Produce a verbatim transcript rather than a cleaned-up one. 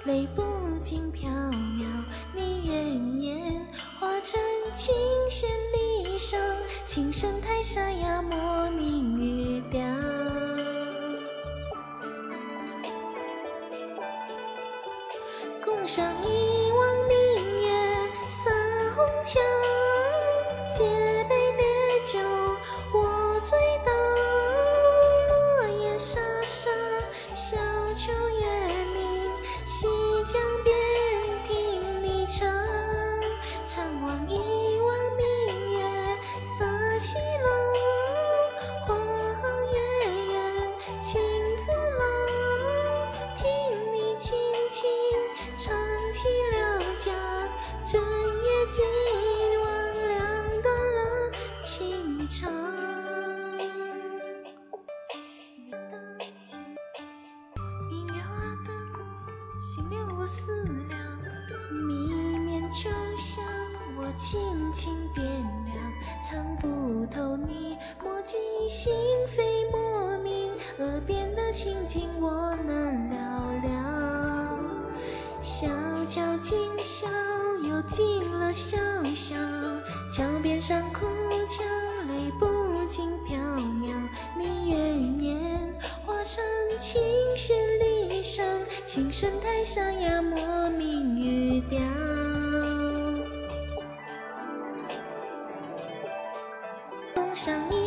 泪不禁飘渺。你愿言化成琴弦离殇，琴声太沙哑，莫名语调。共赏一汪明月，洒红墙，借杯烈酒，我醉倒。落叶沙沙，小丘月明，西江边听你唱。长望一汪明月，色西楼，花好月圆，情自老。听你轻轻唱起了家，正月今晚两断了情长。明月花灯，心留我思量。弥绵秋香，我轻轻掂量。参不透你墨迹心扉莫名，耳边的情景我难了了。小桥今宵又尽了潇潇，桥边上哭腔，泪不禁飘渺。你愿言化成琴弦离殇，琴声太沙哑，莫名语调。共赏一